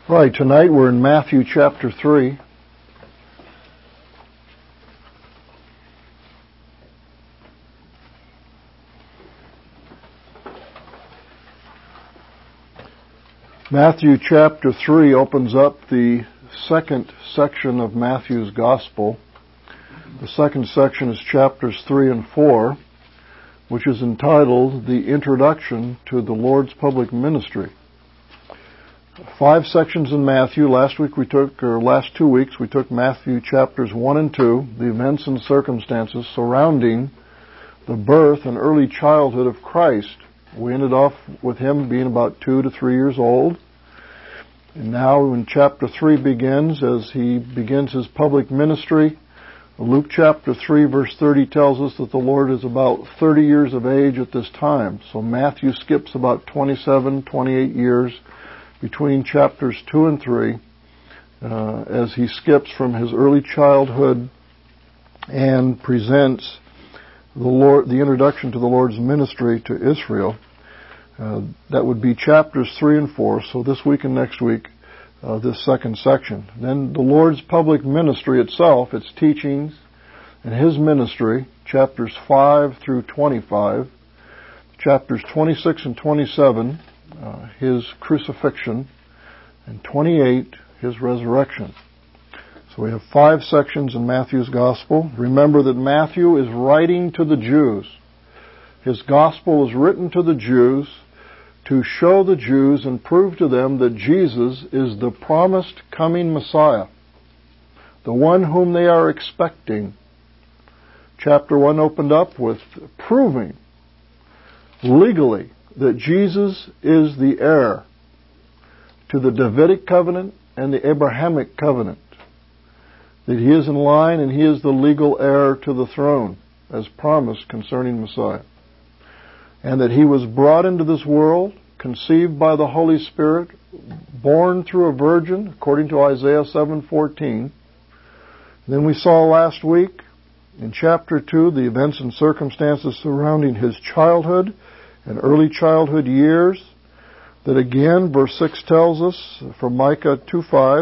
Right, tonight we're in Matthew chapter 3. Matthew chapter 3 opens up the second section of Matthew's Gospel. The second section is chapters 3 and 4, which is entitled The Introduction to the Lord's Public Ministry. 5 sections in Matthew. Last 2 weeks, we took Matthew chapters 1 and 2, the events and circumstances surrounding the birth and early childhood of Christ. We ended off with him being about 2 to 3 years old. And now when chapter 3 begins, as he begins his public ministry, Luke chapter 3 verse 30 tells us that the Lord is about 30 years of age at this time. So Matthew skips about 27, 28 years between chapters 2 and 3 as he skips from his early childhood and presents the introduction to the Lord's ministry to Israel. That would be chapters 3 and 4, so this week and next week, this second section. Then the Lord's public ministry itself, its teachings and his ministry, chapters 5 through 25, chapters 26 and 27, his crucifixion, and 28, his resurrection. So we have 5 sections in Matthew's Gospel. Remember that Matthew is writing to the Jews. His Gospel is written to the Jews to show the Jews and prove to them that Jesus is the promised coming Messiah, the one whom they are expecting. Chapter 1 opened up with proving legally that Jesus is the heir to the Davidic covenant and the Abrahamic covenant, that he is in line and he is the legal heir to the throne as promised concerning Messiah, and that he was brought into this world, conceived by the Holy Spirit, born through a virgin, according to Isaiah 7:14. Then we saw last week in chapter 2 the events and circumstances surrounding his childhood and early childhood years, that again, verse 6 tells us from Micah 2:5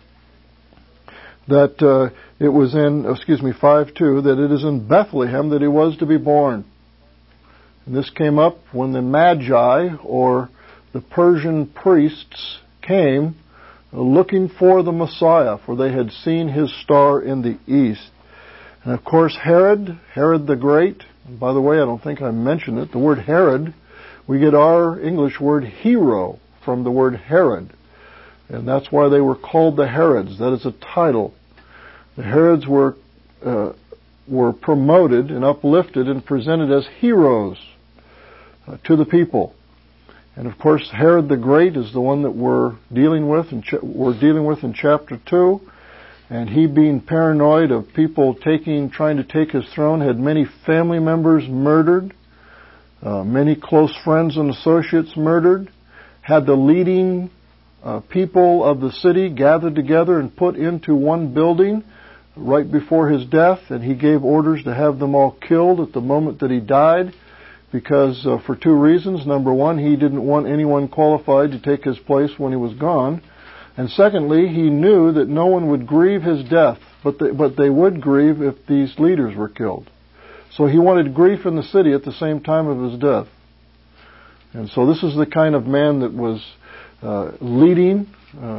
that it was in, 5:2, that it is in Bethlehem that he was to be born. And this came up when the Magi, or the Persian priests, came looking for the Messiah, for they had seen his star in the east. And of course Herod the Great, and by the way, I don't think I mentioned it, the word Herod, we get our English word hero from the word Herod. And that's why they were called the Herods. That is a title. The Herods were promoted and uplifted and presented as heroes to the people. And of course Herod the Great is the one that we're dealing with in chapter 2. And he, being paranoid of people trying to take his throne, had many family members murdered, many close friends and associates murdered, had the leading people of the city gathered together and put into one building right before his death, and he gave orders to have them all killed at the moment that he died, because for 2 reasons. Number one, he didn't want anyone qualified to take his place when he was gone. And secondly, he knew that no one would grieve his death, but they would grieve if these leaders were killed. So he wanted grief in the city at the same time of his death. And so this is the kind of man that was leading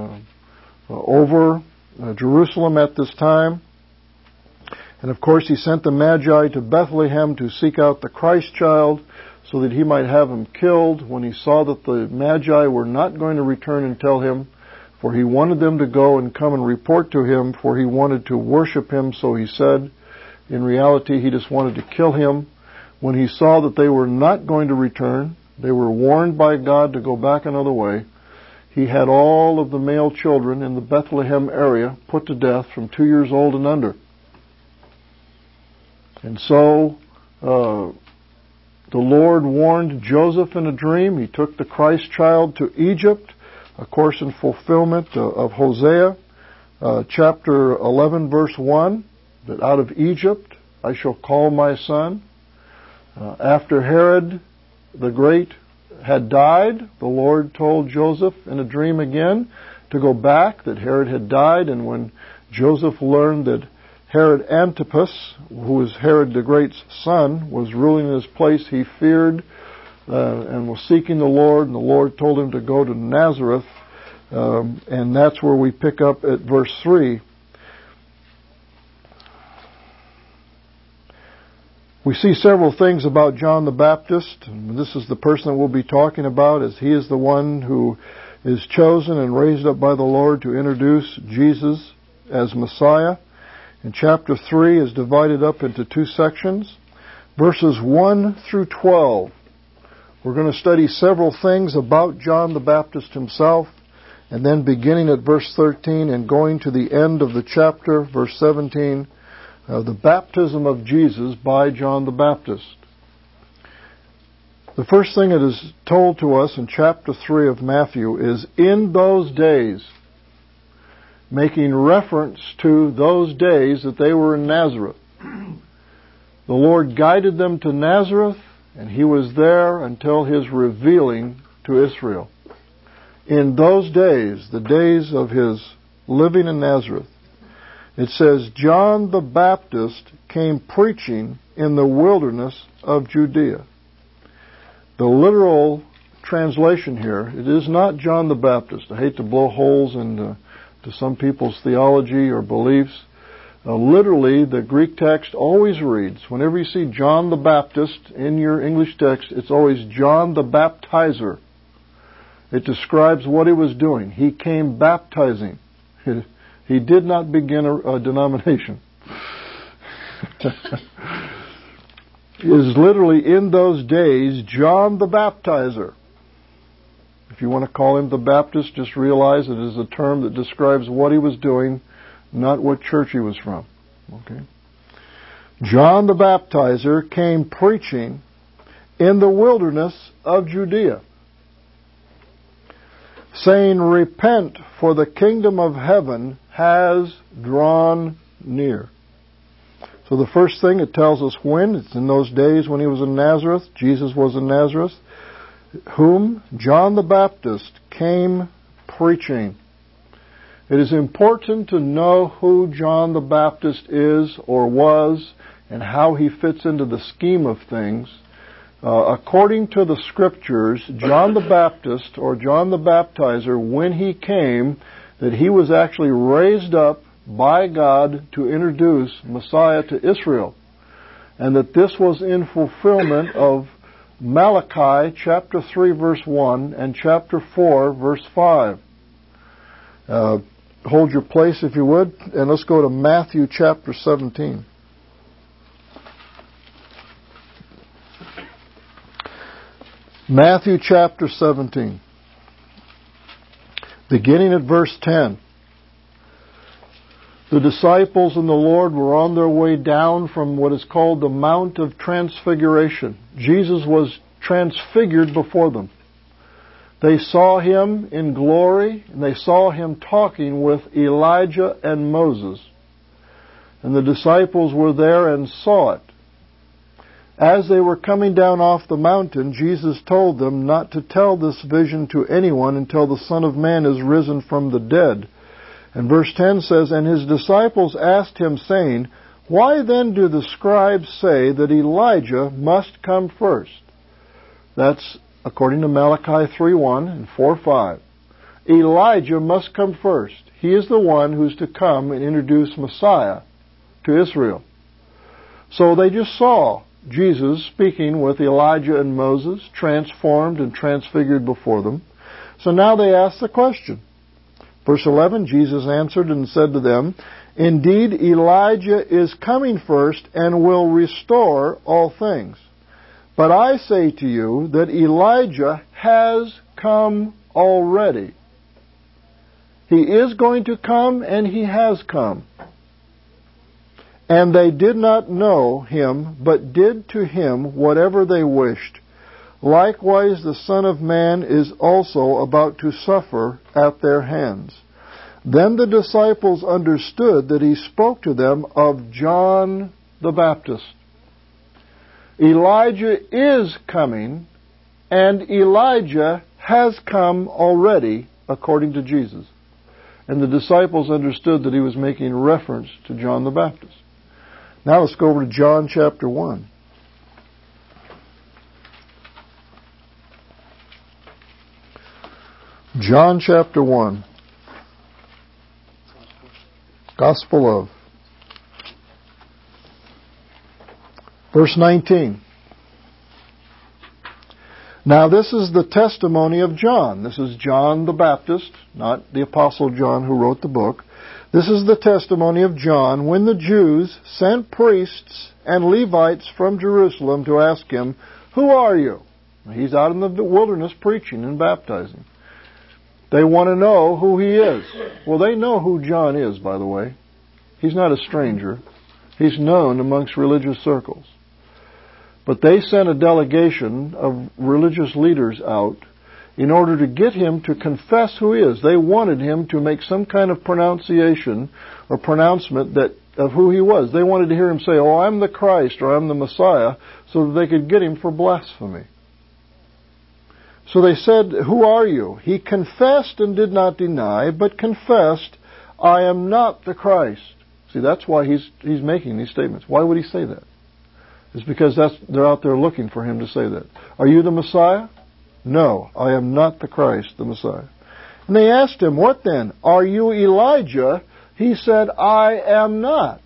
over Jerusalem at this time. And of course he sent the Magi to Bethlehem to seek out the Christ child so that he might have him killed. When he saw that the Magi were not going to return and tell him, for he wanted them to go and come and report to him, for he wanted to worship him, so he said. In reality, he just wanted to kill him. When he saw that they were not going to return, they were warned by God to go back another way, he had all of the male children in the Bethlehem area put to death from 2 years old and under. And so the Lord warned Joseph in a dream. He took the Christ child to Egypt, of course in fulfillment of Hosea chapter 11 verse 1, that out of Egypt I shall call my son. After Herod the Great had died. The Lord told Joseph in a dream again to go back, that Herod had died. And when Joseph learned that Herod Antipas, who was Herod the Great's son, was ruling in his place, he feared and was seeking the Lord. And the Lord told him to go to Nazareth. And that's where we pick up at verse 3. We see several things about John the Baptist. And this is the person that we'll be talking about, as he is the one who is chosen and raised up by the Lord to introduce Jesus as Messiah. And chapter 3 is divided up into two sections. Verses 1 through 12. We're going to study several things about John the Baptist himself. And then beginning at verse 13 and going to the end of the chapter, verse 17, the baptism of Jesus by John the Baptist. The first thing that is told to us in chapter 3 of Matthew is, in those days, making reference to those days that they were in Nazareth. The Lord guided them to Nazareth, and He was there until His revealing to Israel. In those days, the days of His living in Nazareth, it says, John the Baptist came preaching in the wilderness of Judea. The literal translation here, it is not John the Baptist. I hate to blow holes into some people's theology or beliefs. Literally, the Greek text always reads, whenever you see John the Baptist in your English text, it's always John the Baptizer. It describes what he was doing. He came baptizing. He did not begin a denomination. It is literally, in those days, John the Baptizer. If you want to call him the Baptist, just realize it is a term that describes what he was doing, not what church he was from. Okay? John the Baptizer came preaching in the wilderness of Judea, saying, repent, for the kingdom of heaven has drawn near. So the first thing, it tells us when. It's in those days when he was in Nazareth. Jesus was in Nazareth, whom John the Baptist came preaching. It is important to know who John the Baptist is or was and how he fits into the scheme of things. According to the Scriptures, John the Baptist, or John the Baptizer, when he came, that he was actually raised up by God to introduce Messiah to Israel. And that this was in fulfillment of Malachi chapter 3 verse 1 and chapter 4 verse 5. Hold your place if you would, and let's go to Matthew chapter 17. Matthew chapter 17, beginning at verse 10. The disciples and the Lord were on their way down from what is called the Mount of Transfiguration. Jesus was transfigured before them. They saw Him in glory, and they saw Him talking with Elijah and Moses. And the disciples were there and saw it. As they were coming down off the mountain, Jesus told them not to tell this vision to anyone until the Son of Man is risen from the dead. And verse 10 says, and His disciples asked Him, saying, why then do the scribes say that Elijah must come first? That's according to Malachi 3:1 and 4:5. Elijah must come first. He is the one who's to come and introduce Messiah to Israel. So they just saw Jesus speaking with Elijah and Moses, transformed and transfigured before them. So now they ask the question. Verse 11, Jesus answered and said to them, indeed, Elijah is coming first and will restore all things. But I say to you that Elijah has come already. He is going to come, and he has come. And they did not know him, but did to him whatever they wished. Likewise, the Son of Man is also about to suffer at their hands. Then the disciples understood that he spoke to them of John the Baptist. Elijah is coming, and Elijah has come already, according to Jesus. And the disciples understood that he was making reference to John the Baptist. Now let's go over to John chapter 1. John chapter 1. Gospel of. Verse 19. Now this is the testimony of John. This is John the Baptist, not the Apostle John who wrote the book. This is the testimony of John when the Jews sent priests and Levites from Jerusalem to ask him, "Who are you?" He's out in the wilderness preaching and baptizing. They want to know who he is. Well, they know who John is, by the way. He's not a stranger. He's known amongst religious circles. But they sent a delegation of religious leaders out in order to get him to confess who he is. They wanted him to make some kind of pronunciation or pronouncement of who he was. They wanted to hear him say, "Oh, I'm the Christ," or "I'm the Messiah," so that they could get him for blasphemy. So they said, "Who are you?" He confessed and did not deny, but confessed, "I am not the Christ." See, that's why he's making these statements. Why would he say that? It's because they're out there looking for him to say that. "Are you the Messiah?" "No, I am not the Christ, the Messiah." And they asked him, "What then? Are you Elijah?" He said, "I am not."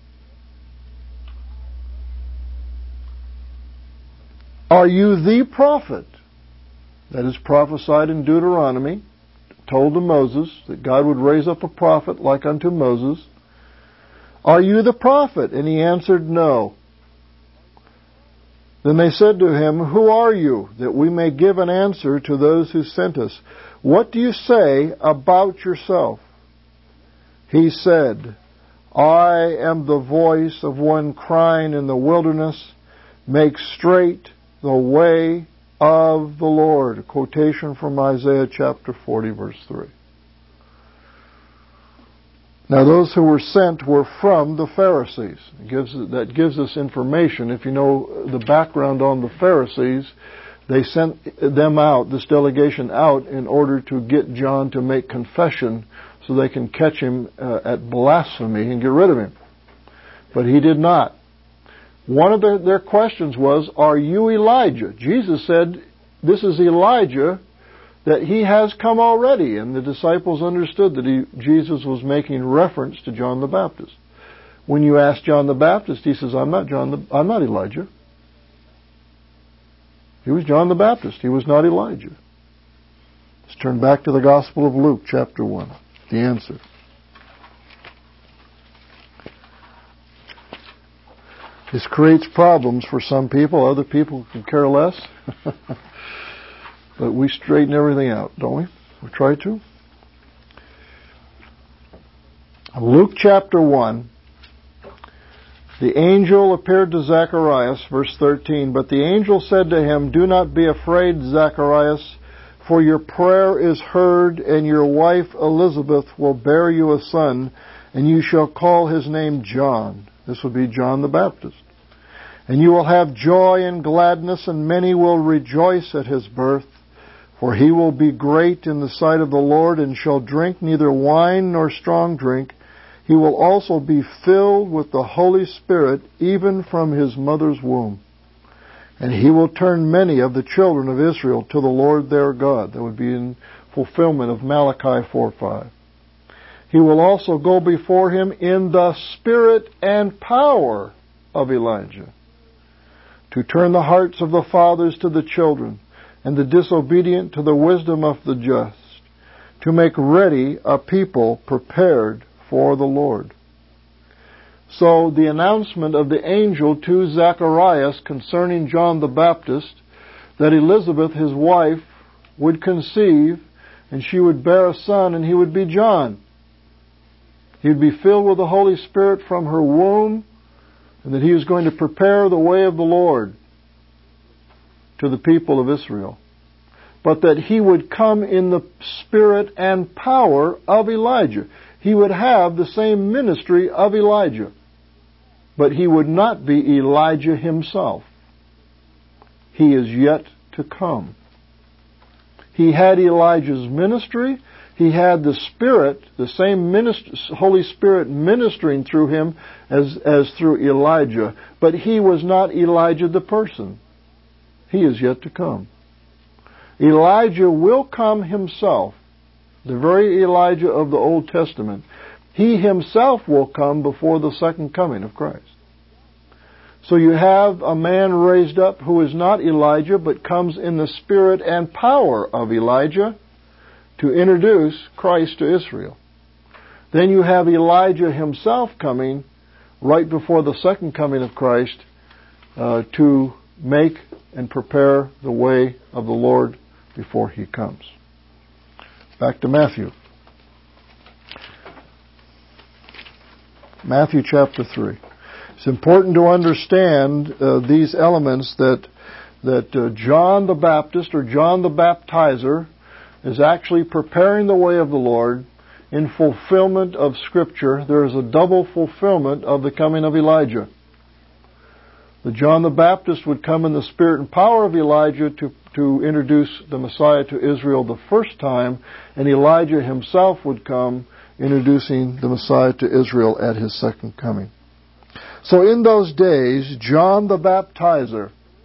"Are you the prophet?" That is prophesied in Deuteronomy, told to Moses that God would raise up a prophet like unto Moses. "Are you the prophet?" And he answered, "No." Then they said to him, "Who are you, that we may give an answer to those who sent us? What do you say about yourself?" He said, "I am the voice of one crying in the wilderness, make straight the way of the Lord." A quotation from Isaiah chapter 40, verse 3. Now those who were sent were from the Pharisees. That gives us information. If you know the background on the Pharisees, they sent them out, this delegation out, in order to get John to make confession so they can catch him at blasphemy and get rid of him. But he did not. One of their questions was, "Are you Elijah?" Jesus said, "This is Elijah, that he has come already." And the disciples understood that Jesus was making reference to John the Baptist. When you ask John the Baptist, he says, I'm not Elijah. He was John the Baptist. He was not Elijah. Let's turn back to the Gospel of Luke, chapter 1. The answer. This creates problems for some people. Other people can care less. But we straighten everything out, don't we? We try to. Luke chapter 1. The angel appeared to Zacharias, verse 13. But the angel said to him, "Do not be afraid, Zacharias, for your prayer is heard, and your wife Elizabeth will bear you a son, and you shall call his name John." This will be John the Baptist. "And you will have joy and gladness, and many will rejoice at his birth. For he will be great in the sight of the Lord, and shall drink neither wine nor strong drink. He will also be filled with the Holy Spirit, even from his mother's womb. And he will turn many of the children of Israel to the Lord their God." That would be in fulfillment of Malachi 4:5. "He will also go before him in the spirit and power of Elijah, to turn the hearts of the fathers to the children, and the disobedient to the wisdom of the just, to make ready a people prepared for the Lord." So the announcement of the angel to Zacharias concerning John the Baptist, that Elizabeth, his wife, would conceive, and she would bear a son, and he would be John. He would be filled with the Holy Spirit from her womb, and that he was going to prepare the way of the Lord to the people of Israel. But that he would come in the spirit and power of Elijah. He would have the same ministry of Elijah. But he would not be Elijah himself. He is yet to come. He had Elijah's ministry. He had the Spirit, the same Holy Spirit ministering through him as through Elijah. But he was not Elijah the person. He is yet to come. Elijah will come himself, the very Elijah of the Old Testament. He himself will come before the second coming of Christ. So you have a man raised up who is not Elijah, but comes in the spirit and power of Elijah to introduce Christ to Israel. Then you have Elijah himself coming right before the second coming of Christ to make and prepare the way of the Lord before He comes. Back to Matthew. Matthew chapter 3. It's important to understand these elements that John the Baptist or John the Baptizer is actually preparing the way of the Lord in fulfillment of Scripture. There is a double fulfillment of the coming of Elijah. The John the Baptist would come in the spirit and power of Elijah to introduce the Messiah to Israel the first time, and Elijah himself would come introducing the Messiah to Israel at His second coming. So in those days, John the Baptizer,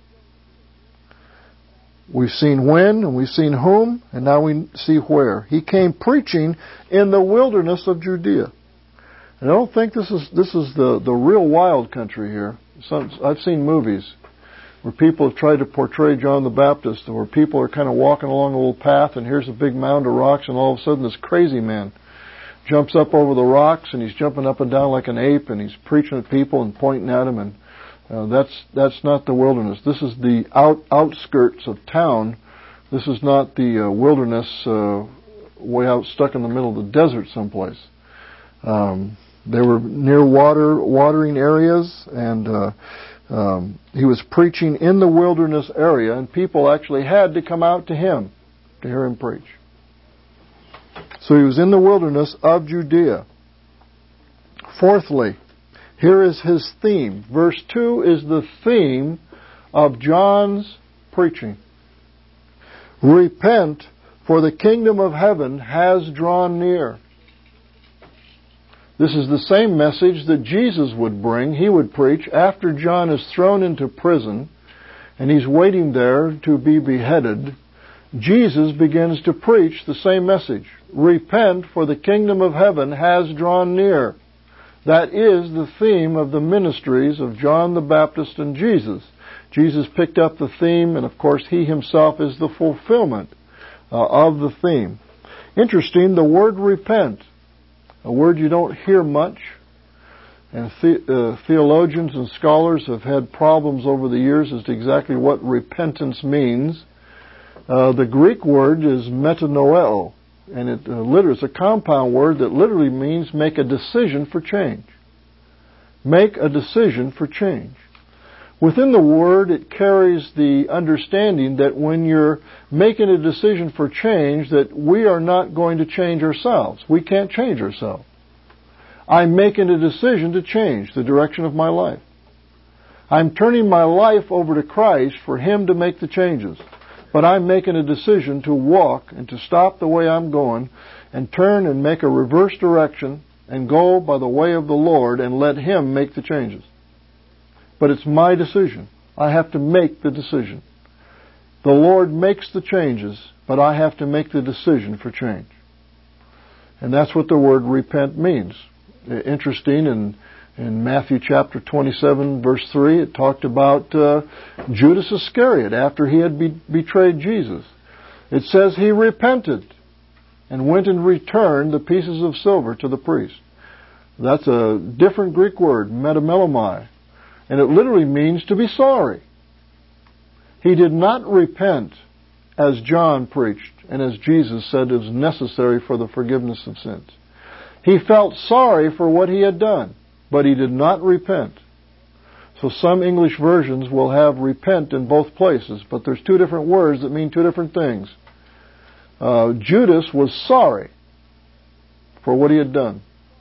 we've seen when and we've seen whom, and now we see where. He came preaching in the wilderness of Judea. And I don't think this is the real wild country here. I've seen movies where people have tried to portray John the Baptist, where people are kind of walking along a little path, and here's a big mound of rocks, and all of a sudden this crazy man jumps up over the rocks, and he's jumping up and down like an ape, and he's preaching at people and pointing at them, and that's not the wilderness. This is the outskirts of town. This is not the wilderness way out stuck in the middle of the desert someplace. They were near watering areas, and he was preaching in the wilderness area, and people actually had to come out to him to hear him preach. So he was in the wilderness of Judea. Fourthly, here is his theme. Verse 2 is the theme of John's preaching. Repent, for the kingdom of heaven has drawn near. This is the same message that Jesus would bring. He would preach after John is thrown into prison and he's waiting there to be beheaded. Jesus begins to preach the same message. Repent, for the kingdom of heaven has drawn near. That is the theme of the ministries of John the Baptist and Jesus. Jesus picked up the theme, and of course He Himself is the fulfillment of the theme. Interesting, the word repent, a word you don't hear much, and theologians and scholars have had problems over the years as to exactly what repentance means. The Greek word is metanoeo, and it's a compound word that literally means make a decision for change. Make a decision for change. Within the word, it carries the understanding that when you're making a decision for change, that we are not going to change ourselves. We can't change ourselves. I'm making a decision to change the direction of my life. I'm turning my life over to Christ for Him to make the changes. But I'm making a decision to walk and to stop the way I'm going and turn and make a reverse direction and go by the way of the Lord and let Him make the changes. But it's my decision. I have to make the decision. The Lord makes the changes, but I have to make the decision for change. And that's what the word repent means. Interesting, in Matthew chapter 27, verse 3, it talked about Judas Iscariot after he had betrayed Jesus. It says he repented and went and returned the pieces of silver to the priest. That's a different Greek word, metamelomai, and it literally means to be sorry. He did not repent as John preached and as Jesus said is necessary for the forgiveness of sins. He felt sorry for what he had done, but he did not repent. So some English versions will have repent in both places, but there's two different words that mean two different things. Judas was sorry for what he had done.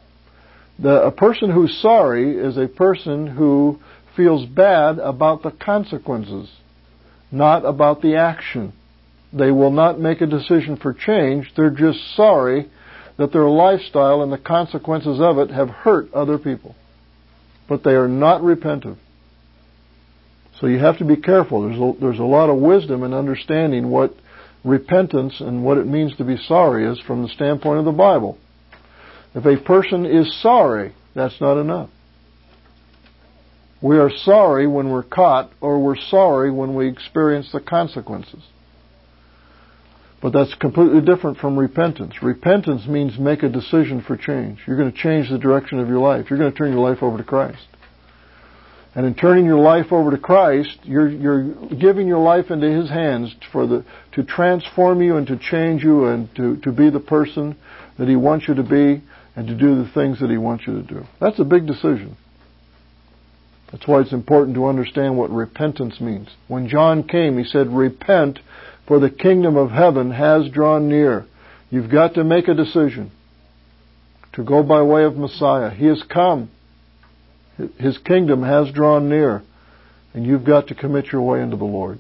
A person who's sorry is a person who feels bad about the consequences. not about the action. They will not make a decision for change. They're just sorry that their lifestyle and the consequences of it have hurt other people. But they are not repentant. So you have to be careful. There's a lot of wisdom in understanding what repentance and what it means to be sorry is from the standpoint of the Bible. If a person is sorry, that's not enough. We are sorry when we're caught, or we're sorry when we experience the consequences. But that's completely different from repentance. Repentance means make a decision for change. You're going to change the direction of your life. You're going to turn your life over to Christ. And in turning your life over to Christ, you're giving your life into His hands to transform you and to change you and to be the person that He wants you to be and to do the things that He wants you to do. That's a big decision. That's why it's important to understand what repentance means. When John came, he said, "Repent, for the kingdom of heaven has drawn near." You've got to make a decision to go by way of Messiah. He has come. His kingdom has drawn near, and you've got to commit your way into the Lord.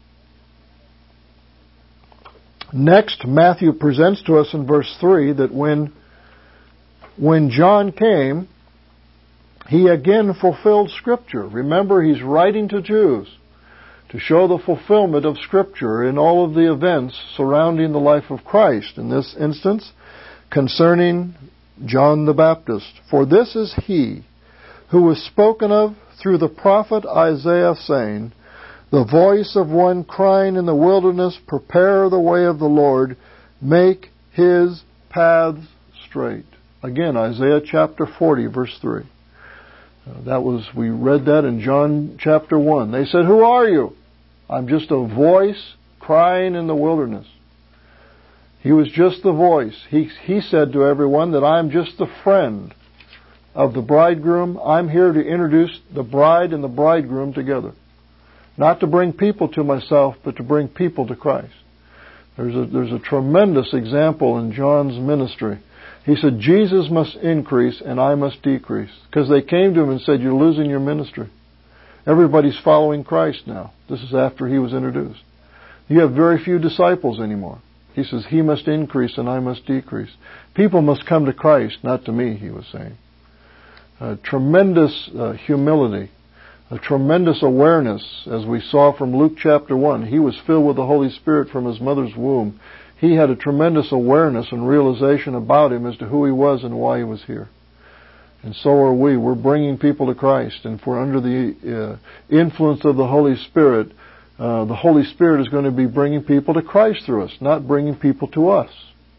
Next, Matthew presents to us in verse 3 that when John came, he again fulfilled Scripture. Remember, he's writing to Jews to show the fulfillment of Scripture in all of the events surrounding the life of Christ. In this instance, concerning John the Baptist. "For this is he who was spoken of through the prophet Isaiah, saying, The voice of one crying in the wilderness, Prepare the way of the Lord, make His paths straight." Again, Isaiah chapter 40, verse 3. We read that in John chapter 1. They said, "Who are you?" "I'm just a voice crying in the wilderness." He was just the voice. He said to everyone that I'm just the friend of the bridegroom. I'm here to introduce the bride and the bridegroom together. Not to bring people to myself, but to bring people to Christ. There's a tremendous example in John's ministry. He said, Jesus must increase and I must decrease. Because they came to him and said, "You're losing your ministry. Everybody's following Christ now." This is after he was introduced. "You have very few disciples anymore." He says, "He must increase and I must decrease." People must come to Christ, not to me, he was saying. Tremendous humility, a tremendous awareness, as we saw from Luke chapter 1. He was filled with the Holy Spirit from his mother's womb. He had a tremendous awareness and realization about him as to who he was and why he was here. And so are we. We're bringing people to Christ. And if we're under the influence of the Holy Spirit is going to be bringing people to Christ through us, not bringing people to us.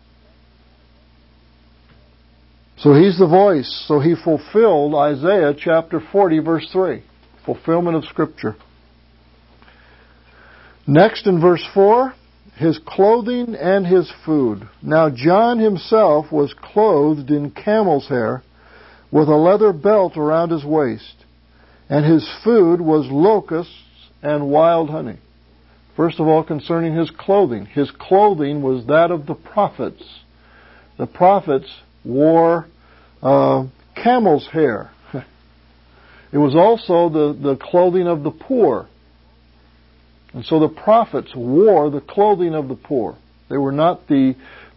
So he's the voice. So he fulfilled Isaiah chapter 40, verse 3. Fulfillment of Scripture. Next in verse 4, his clothing and his food. Now John himself was clothed in camel's hair, with a leather belt around his waist, and his food was locusts and wild honey. First of all, concerning his clothing. His clothing was that of the prophets. The prophets wore camel's hair. It was also the clothing of the poor. And so the prophets wore the clothing of the poor. They were not to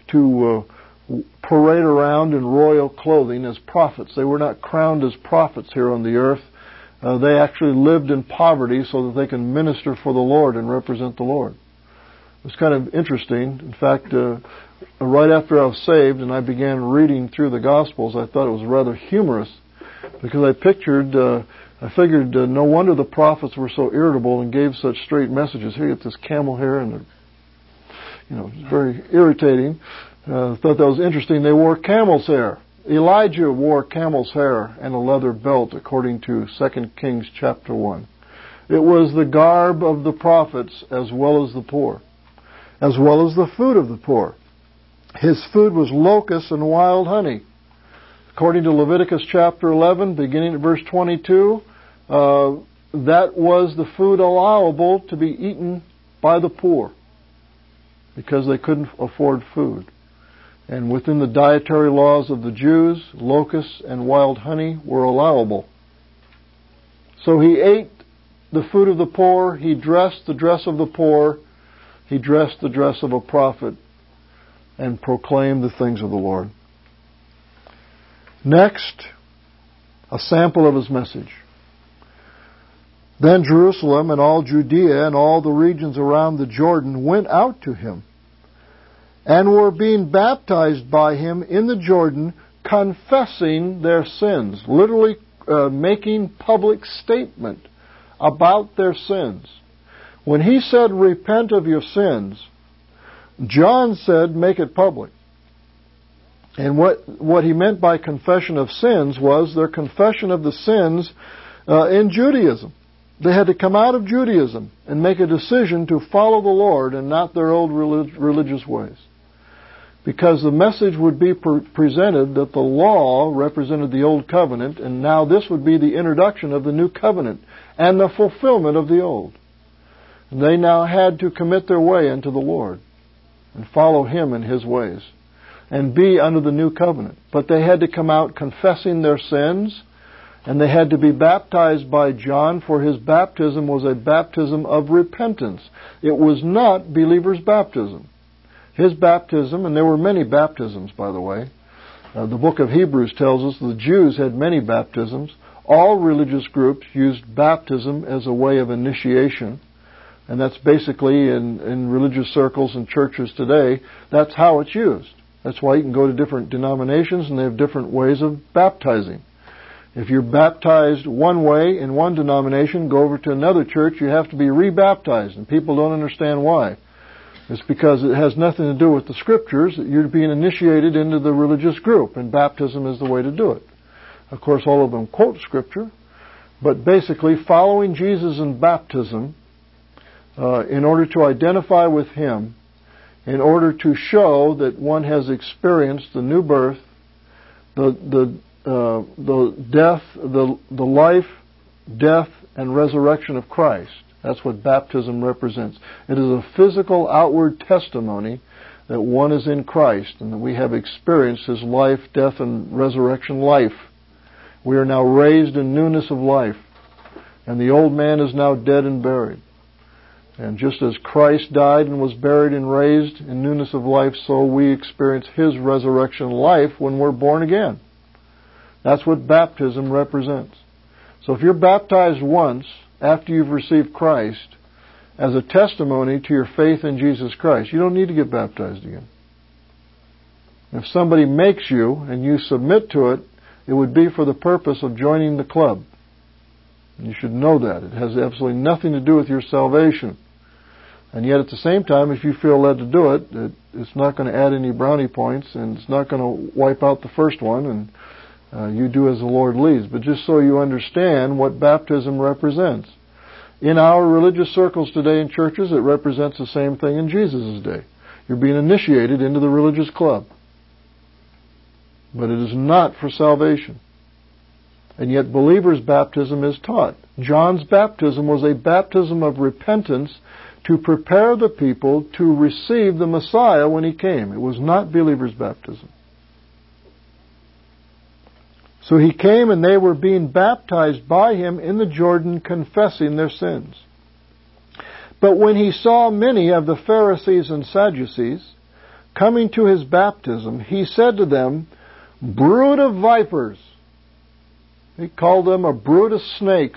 parade around in royal clothing as prophets. They were not crowned as prophets here on the earth. They actually lived in poverty so that they can minister for the Lord and represent the Lord. It was kind of interesting. In fact, right after I was saved and I began reading through the Gospels, I thought it was rather humorous because I figured no wonder the prophets were so irritable and gave such straight messages. Here you get this camel hair and it's very irritating. I thought that was interesting. They wore camel's hair. Elijah wore camel's hair and a leather belt, according to 2 Kings chapter 1. It was the garb of the prophets as well as the poor, as well as the food of the poor. His food was locusts and wild honey. According to Leviticus chapter 11, beginning at verse 22, that was the food allowable to be eaten by the poor because they couldn't afford food. And within the dietary laws of the Jews, locusts and wild honey were allowable. So he ate the food of the poor. He dressed the dress of the poor. He dressed the dress of a prophet and proclaimed the things of the Lord. Next, a sample of his message. Then Jerusalem and all Judea and all the regions around the Jordan went out to him and were being baptized by him in the Jordan, confessing their sins, literally making public statement about their sins. When he said, repent of your sins, John said, make it public. And what he meant by confession of sins was their confession of the sins in Judaism. They had to come out of Judaism and make a decision to follow the Lord and not their old religious ways. Because the message would be presented that the law represented the old covenant, and now this would be the introduction of the new covenant and the fulfillment of the old. And they now had to commit their way unto the Lord and follow Him in His ways and be under the new covenant. But they had to come out confessing their sins, and they had to be baptized by John, for his baptism was a baptism of repentance. It was not believers' baptism. His baptism, and there were many baptisms, by the way. The book of Hebrews tells us the Jews had many baptisms. All religious groups used baptism as a way of initiation. And that's basically, in religious circles and churches today, that's how it's used. That's why you can go to different denominations and they have different ways of baptizing. If you're baptized one way in one denomination, go over to another church, you have to be rebaptized. And people don't understand why. It's because it has nothing to do with the Scriptures. You're being initiated into the religious group, and baptism is the way to do it. Of course, all of them quote Scripture, but basically following Jesus in baptism in order to identify with Him, in order to show that one has experienced the new birth, the life, death, and resurrection of Christ. That's what baptism represents. It is a physical outward testimony that one is in Christ and that we have experienced His life, death, and resurrection life. We are now raised in newness of life, and the old man is now dead and buried. And just as Christ died and was buried and raised in newness of life, so we experience His resurrection life when we're born again. That's what baptism represents. So if you're baptized once after you've received Christ as a testimony to your faith in Jesus Christ, you don't need to get baptized again. If somebody makes you and you submit to it, it would be for the purpose of joining the club. And you should know that. It has absolutely nothing to do with your salvation. And yet at the same time, if you feel led to do it, it's not going to add any brownie points, and it's not going to wipe out the first one, and you do as the Lord leads. But just so you understand what baptism represents. In our religious circles today in churches, it represents the same thing in Jesus' day. You're being initiated into the religious club. But it is not for salvation. And yet believers' baptism is taught. John's baptism was a baptism of repentance to prepare the people to receive the Messiah when He came. It was not believers' baptism. So He came and they were being baptized by Him in the Jordan, confessing their sins. But when He saw many of the Pharisees and Sadducees coming to His baptism, He said to them, "Brood of vipers." He called them a brood of snakes.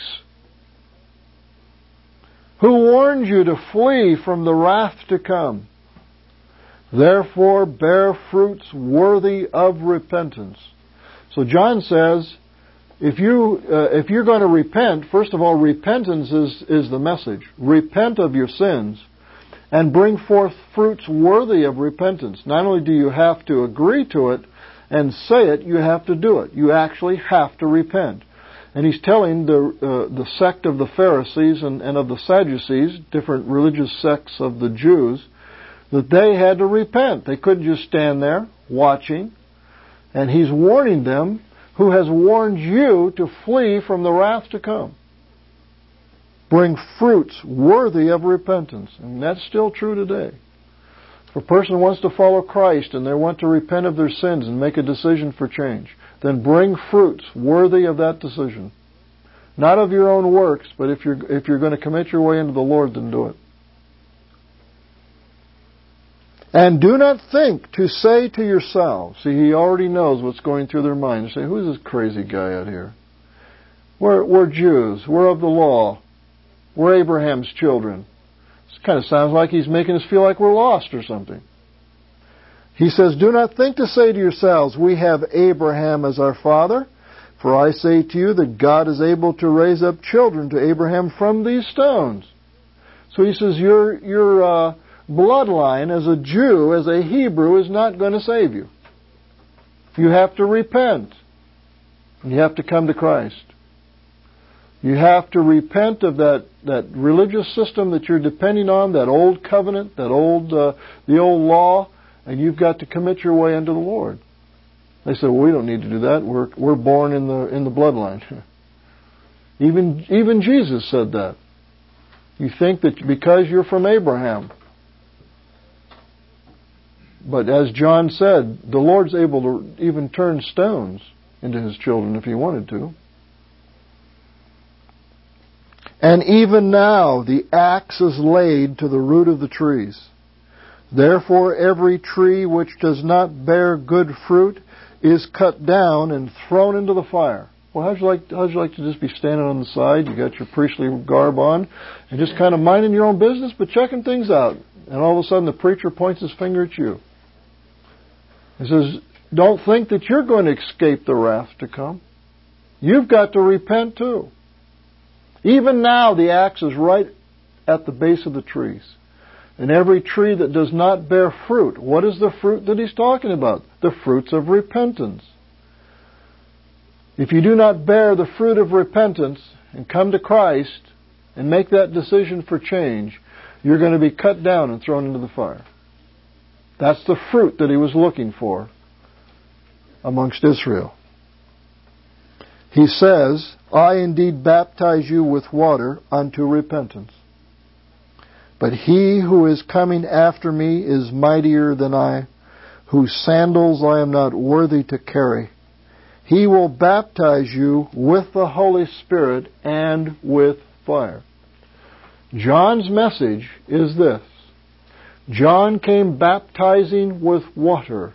"Who warned you to flee from the wrath to come? Therefore bear fruits worthy of repentance." So John says, if you're going to repent, first of all, repentance is the message. Repent of your sins and bring forth fruits worthy of repentance. Not only do you have to agree to it and say it, you have to do it. You actually have to repent. And He's telling the sect of the Pharisees and of the Sadducees, different religious sects of the Jews, that they had to repent. They couldn't just stand there watching. And He's warning them, who has warned you to flee from the wrath to come. Bring fruits worthy of repentance. And that's still true today. If a person wants to follow Christ and they want to repent of their sins and make a decision for change, then bring fruits worthy of that decision. Not of your own works, but if you're going to commit your way into the Lord, then do it. And do not think to say to yourselves, see, he already knows what's going through their minds. Say, who's this crazy guy out here? We're Jews. We're of the law. We're Abraham's children. This kind of sounds like he's making us feel like we're lost or something. He says, do not think to say to yourselves, we have Abraham as our father. For I say to you that God is able to raise up children to Abraham from these stones. So he says, your bloodline as a Jew, as a Hebrew, is not going to save you. You have to repent. You have to come to Christ. You have to repent of that religious system that you're depending on, that old covenant, the old law, and you've got to commit your way unto the Lord. They said, well, we don't need to do that. We're born in the bloodline. Even Jesus said that. You think that because you're from Abraham. But as John said, the Lord's able to even turn stones into His children if He wanted to. And even now the axe is laid to the root of the trees. Therefore every tree which does not bear good fruit is cut down and thrown into the fire. Well, how'd you like to just be standing on the side? You got your priestly garb on and just kind of minding your own business but checking things out. And all of a sudden the preacher points his finger at you. He says, don't think that you're going to escape the wrath to come. You've got to repent too. Even now the axe is right at the base of the trees. And every tree that does not bear fruit, what is the fruit that he's talking about? The fruits of repentance. If you do not bear the fruit of repentance and come to Christ and make that decision for change, you're going to be cut down and thrown into the fire. That's the fruit that he was looking for amongst Israel. He says, I indeed baptize you with water unto repentance. But he who is coming after me is mightier than I, whose sandals I am not worthy to carry. He will baptize you with the Holy Spirit and with fire. John's message is this. John came baptizing with water.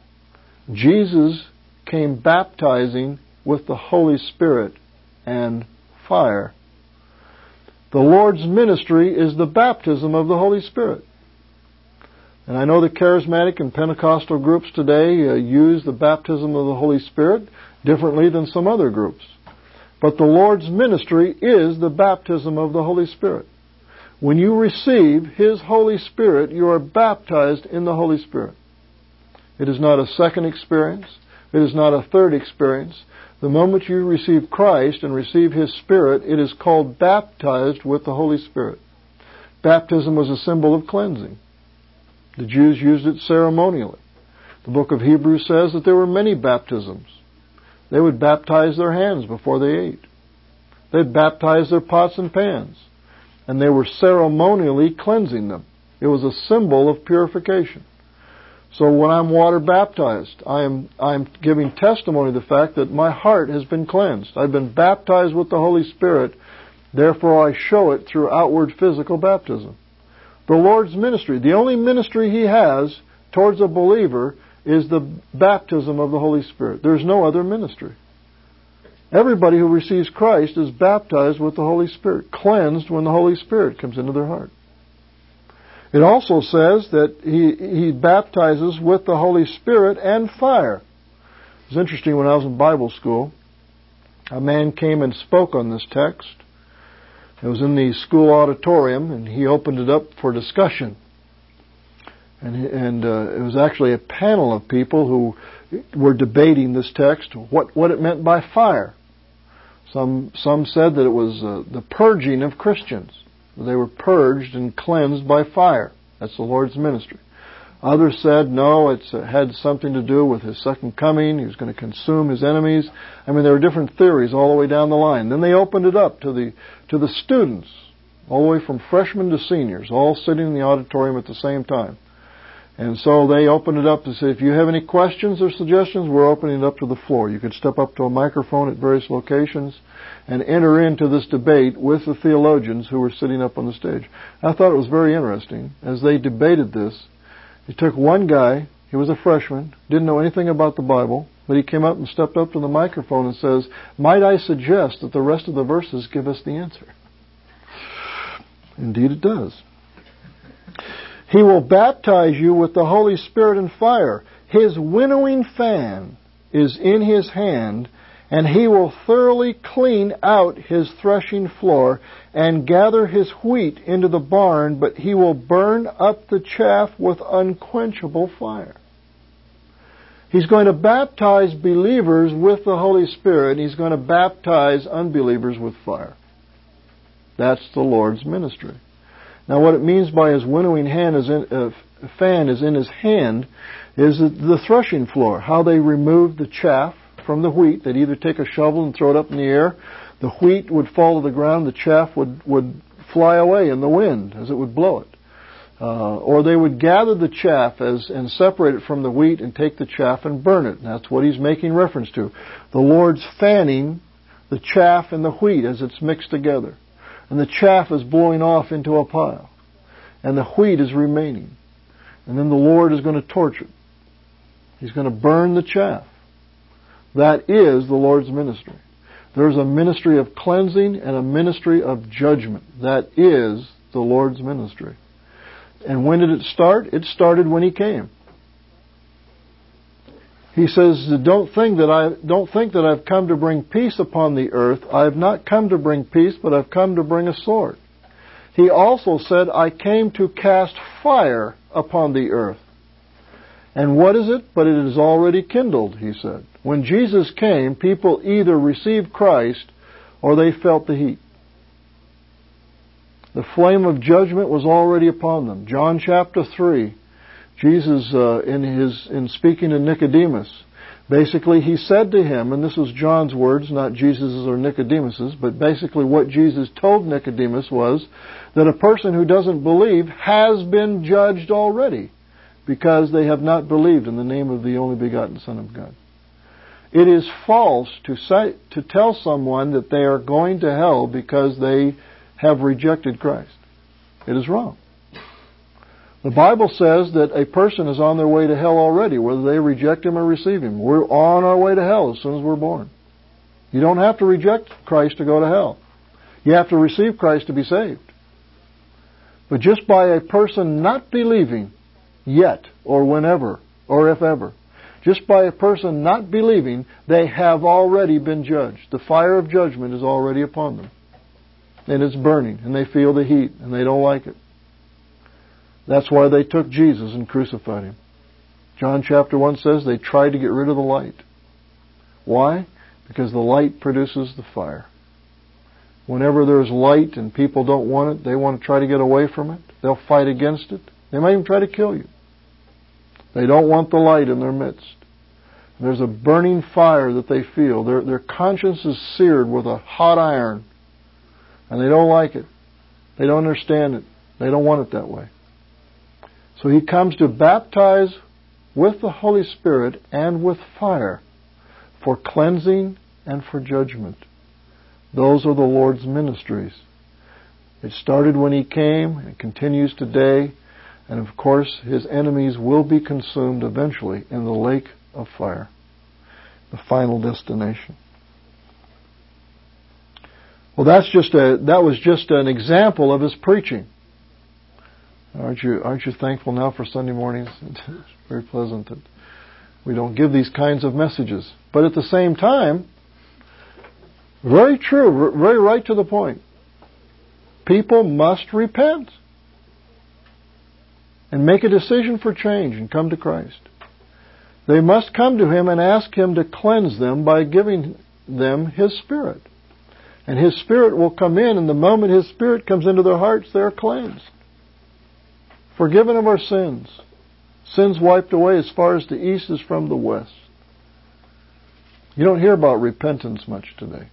Jesus came baptizing with the Holy Spirit and fire. The Lord's ministry is the baptism of the Holy Spirit. And I know the charismatic and Pentecostal groups today use the baptism of the Holy Spirit differently than some other groups. But the Lord's ministry is the baptism of the Holy Spirit. When you receive His Holy Spirit, you are baptized in the Holy Spirit. It is not a second experience. It is not a third experience. The moment you receive Christ and receive His Spirit, it is called baptized with the Holy Spirit. Baptism was a symbol of cleansing. The Jews used it ceremonially. The book of Hebrews says that there were many baptisms. They would baptize their hands before they ate. They'd baptize their pots and pans. And they were ceremonially cleansing them. It was a symbol of purification. So when I'm water baptized, I'm giving testimony to the fact that my heart has been cleansed. I've been baptized with the Holy Spirit. Therefore I show it through outward physical baptism. The Lord's ministry, the only ministry He has towards a believer is the baptism of the Holy Spirit. There's no other ministry. Everybody who receives Christ is baptized with the Holy Spirit, cleansed when the Holy Spirit comes into their heart. It also says that He baptizes with the Holy Spirit and fire. It was interesting when I was in Bible school, a man came and spoke on this text. It was in the school auditorium, and he opened it up for discussion. And it was actually a panel of people who were debating this text, what it meant by fire. Some said that it was the purging of Christians. They were purged and cleansed by fire. That's the Lord's ministry. Others said, no, it had something to do with His second coming. He was going to consume His enemies. I mean, there were different theories all the way down the line. Then they opened it up to the students, all the way from freshmen to seniors, all sitting in the auditorium at the same time. And so they opened it up to say, if you have any questions or suggestions, we're opening it up to the floor. You could step up to a microphone at various locations and enter into this debate with the theologians who were sitting up on the stage. I thought it was very interesting. As they debated this, he took one guy, he was a freshman, didn't know anything about the Bible, but he came up and stepped up to the microphone and says, might I suggest that the rest of the verses give us the answer? Indeed it does. He will baptize you with the Holy Spirit and fire. His winnowing fan is in his hand, and he will thoroughly clean out his threshing floor and gather his wheat into the barn, but he will burn up the chaff with unquenchable fire. He's going to baptize believers with the Holy Spirit, and he's going to baptize unbelievers with fire. That's the Lord's ministry. Now, what it means by his winnowing fan is in his hand is the threshing floor, how they remove the chaff from the wheat. They'd either take a shovel and throw it up in the air. The wheat would fall to the ground. The chaff would fly away in the wind as it would blow it. Or they would gather the chaff and separate it from the wheat and take the chaff and burn it. And that's what he's making reference to. The Lord's fanning the chaff and the wheat as it's mixed together. And the chaff is blowing off into a pile. And the wheat is remaining. And then the Lord is going to torch it. He's going to burn the chaff. That is the Lord's ministry. There's a ministry of cleansing and a ministry of judgment. That is the Lord's ministry. And when did it start? It started when He came. He says, don't think that I've come to bring peace upon the earth. I have not come to bring peace, but I've come to bring a sword. He also said, I came to cast fire upon the earth. And what is it? But it is already kindled, he said. When Jesus came, people either received Christ or they felt the heat. The flame of judgment was already upon them. John chapter 3. Jesus, in speaking to Nicodemus, basically he said to him, and this is John's words, not Jesus's or Nicodemus's, but basically what Jesus told Nicodemus was that a person who doesn't believe has been judged already because they have not believed in the name of the only begotten Son of God. It is false to tell someone that they are going to hell because they have rejected Christ. It is wrong. The Bible says that a person is on their way to hell already, whether they reject Him or receive Him. We're on our way to hell as soon as we're born. You don't have to reject Christ to go to hell. You have to receive Christ to be saved. But just by a person not believing yet, or whenever, or if ever, just by a person not believing, they have already been judged. The fire of judgment is already upon them. And it's burning, and they feel the heat, and they don't like it. That's why they took Jesus and crucified Him. John chapter 1 says they tried to get rid of the light. Why? Because the light produces the fire. Whenever there's light and people don't want it, they want to try to get away from it. They'll fight against it. They might even try to kill you. They don't want the light in their midst. There's a burning fire that they feel. Their conscience is seared with a hot iron. And they don't like it. They don't understand it. They don't want it that way. So He comes to baptize with the Holy Spirit and with fire for cleansing and for judgment. Those are the Lord's ministries. It started when He came, it continues today, and of course His enemies will be consumed eventually in the lake of fire, the final destination. Well, that was just an example of His preaching. Aren't you thankful now for Sunday mornings? It's very pleasant that we don't give these kinds of messages. But at the same time, very true, very right to the point. People must repent and make a decision for change and come to Christ. They must come to Him and ask Him to cleanse them by giving them His Spirit. And His Spirit will come in, and the moment His Spirit comes into their hearts, they are cleansed. Forgiven of our sins. Sins wiped away as far as the east is from the west. You don't hear about repentance much today.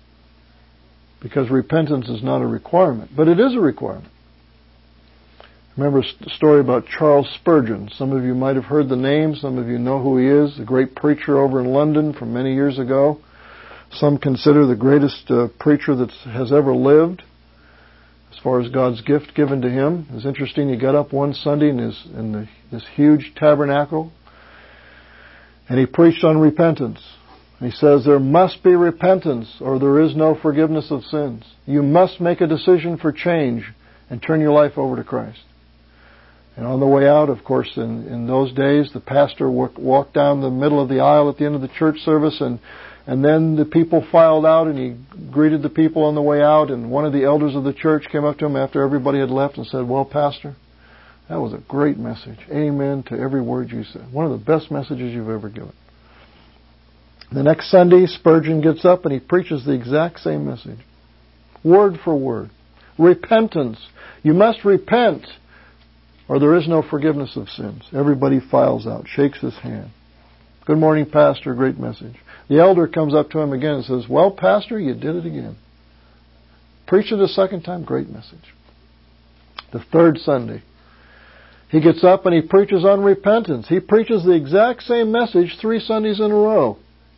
Because repentance is not a requirement. But it is a requirement. Remember a story about Charles Spurgeon. Some of you might have heard the name. Some of you know who he is. A great preacher over in London from many years ago. Some consider the greatest preacher that has ever lived as far as God's gift given to him. It was interesting. He got up one Sunday in this huge tabernacle and he preached on repentance. He says there must be repentance or there is no forgiveness of sins. You must make a decision for change and turn your life over to Christ. And on the way out, of course, in those days, the pastor walked down the middle of the aisle at the end of the church service, and then the people filed out, and he greeted the people on the way out, and one of the elders of the church came up to him after everybody had left and said, "Well, Pastor, that was a great message. Amen to every word you said. One of the best messages you've ever given." The next Sunday, Spurgeon gets up and he preaches the exact same message, word for word. Repentance. You must repent or there is no forgiveness of sins. Everybody files out, shakes his hand. "Good morning, Pastor. Great message." The elder comes up to him again and says, "Well, Pastor, you did it again. Preach it a second time. Great message." The third Sunday, he gets up and he preaches on repentance. He preaches the exact same message 3 Sundays in a row.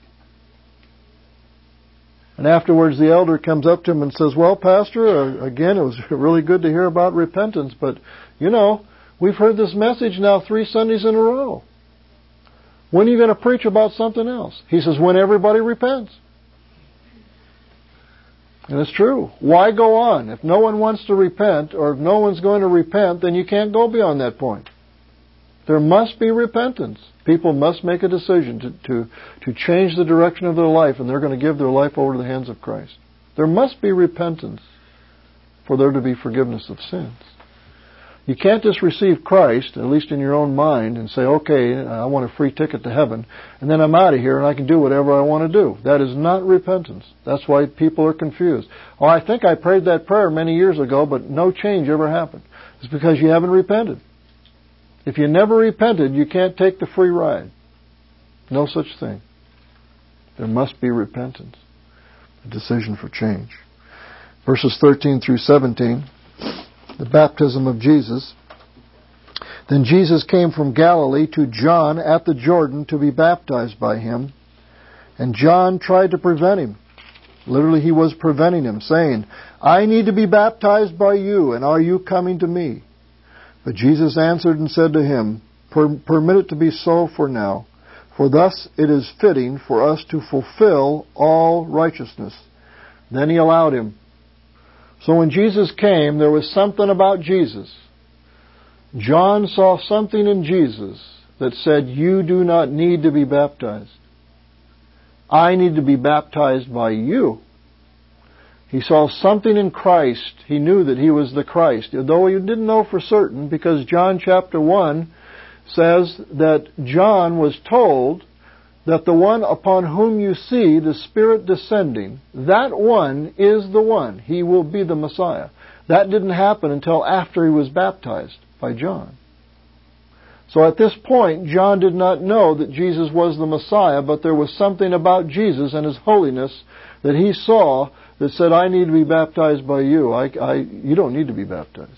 And afterwards, the elder comes up to him and says, "Well, Pastor, again, it was really good to hear about repentance, but, we've heard this message now 3 Sundays in a row. When are you going to preach about something else?" He says, "When everybody repents." And it's true. Why go on? If no one wants to repent, or if no one's going to repent, then you can't go beyond that point. There must be repentance. People must make a decision to change the direction of their life, and they're going to give their life over to the hands of Christ. There must be repentance for there to be forgiveness of sins. You can't just receive Christ, at least in your own mind, and say, "Okay, I want a free ticket to heaven, and then I'm out of here and I can do whatever I want to do." That is not repentance. That's why people are confused. "Oh, I think I prayed that prayer many years ago, but no change ever happened." It's because you haven't repented. If you never repented, you can't take the free ride. No such thing. There must be repentance, a decision for change. Verses 13 through 17, the baptism of Jesus. "Then Jesus came from Galilee to John at the Jordan to be baptized by him. And John tried to prevent him." Literally, he was preventing him, saying, "I need to be baptized by you, and are you coming to me?" But Jesus answered and said to him, "Permit it to be so for now, for thus it is fitting for us to fulfill all righteousness." Then he allowed him. So when Jesus came, there was something about Jesus. John saw something in Jesus that said, "You do not need to be baptized. I need to be baptized by you." He saw something in Christ. He knew that he was the Christ, though he didn't know for certain, because John chapter 1 says that John was told that the one upon whom you see the Spirit descending, that one is the one. He will be the Messiah. That didn't happen until after he was baptized by John. So at this point, John did not know that Jesus was the Messiah, but there was something about Jesus and his holiness that he saw that said, "I need to be baptized by you. You don't need to be baptized."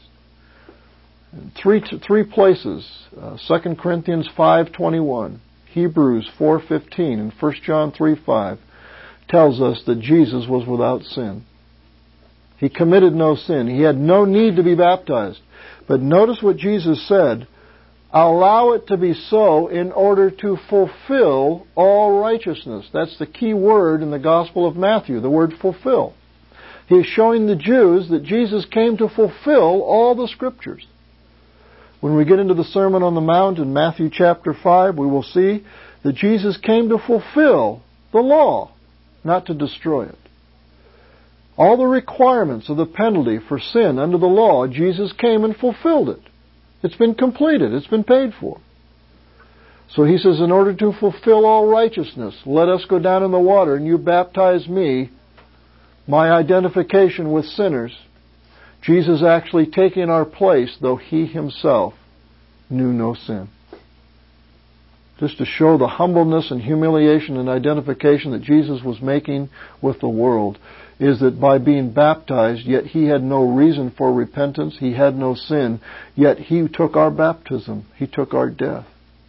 Three places, 2 Corinthians 5:21, Hebrews 4:15, and 1 John 3:5, tells us that Jesus was without sin. He committed no sin. He had no need to be baptized. But notice what Jesus said, "Allow it to be so in order to fulfill all righteousness." That's the key word in the Gospel of Matthew, the word fulfill. He is showing the Jews that Jesus came to fulfill all the Scriptures. When we get into the Sermon on the Mount in Matthew chapter 5, we will see that Jesus came to fulfill the law, not to destroy it. All the requirements of the penalty for sin under the law, Jesus came and fulfilled it. It's been completed. It's been paid for. So he says, in order to fulfill all righteousness, let us go down in the water and you baptize me, my identification with sinners. Jesus actually taking our place, though he himself knew no sin. just to show the humbleness and humiliation and identification that Jesus was making with the world, is that by being baptized, yet He had no reason for repentance, He had no sin, yet He took our baptism, He took our death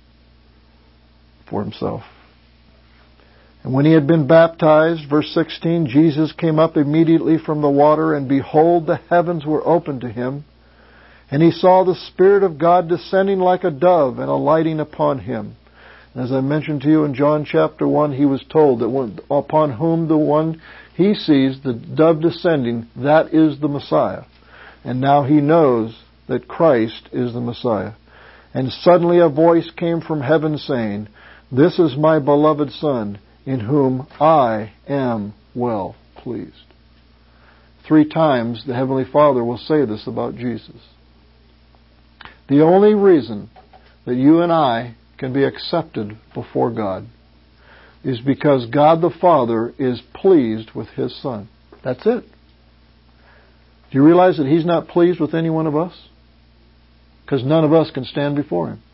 for Himself. And when He had been baptized, verse 16, Jesus came up immediately from the water, and behold, the heavens were opened to Him, and He saw the Spirit of God descending like a dove and alighting upon Him. As I mentioned to you in John chapter 1, He was told that upon whom the one He sees, the dove descending, that is the Messiah. And now He knows that Christ is the Messiah. And suddenly a voice came from heaven saying, "This is my beloved Son, in whom I am well pleased." 3 times the Heavenly Father will say this about Jesus. The only reason that you and I can be accepted before God is because God the Father is pleased with His Son. That's it. Do you realize that He's not pleased with any one of us? Because none of us can stand before Him.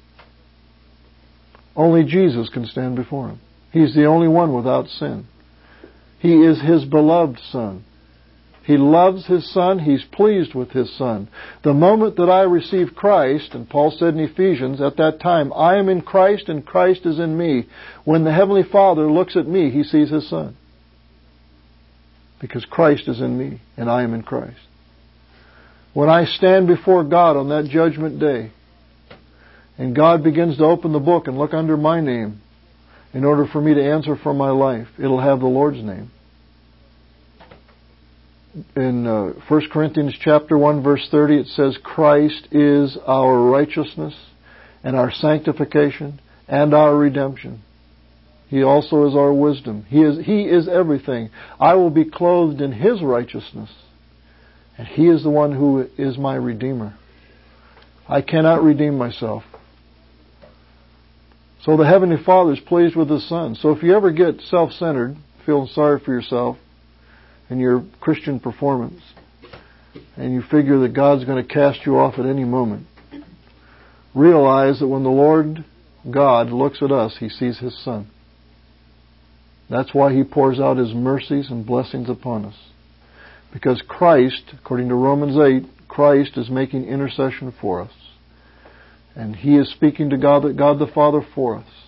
Only Jesus can stand before Him. He's the only one without sin. He is His beloved Son. He loves His Son. He's pleased with His Son. The moment that I receive Christ, and Paul said in Ephesians, at that time, I am in Christ and Christ is in me. When the Heavenly Father looks at me, He sees His Son. Because Christ is in me and I am in Christ. When I stand before God on that judgment day, and God begins to open the book and look under my name in order for me to answer for my life, it'll have the Lord's name. In 1 Corinthians chapter 1 verse 30 it says, Christ is our righteousness and our sanctification and our redemption. He also is our wisdom. He is everything. I will be clothed in His righteousness, and He is the one who is my Redeemer. I cannot redeem myself. So the Heavenly Father is pleased with His Son. So if you ever get self-centered, feeling sorry for yourself and your Christian performance, and you figure that God's going to cast you off at any moment, realize that when the Lord God looks at us, He sees His Son. That's why He pours out His mercies and blessings upon us. Because Christ, according to Romans 8, Christ is making intercession for us. And He is speaking to God the Father for us.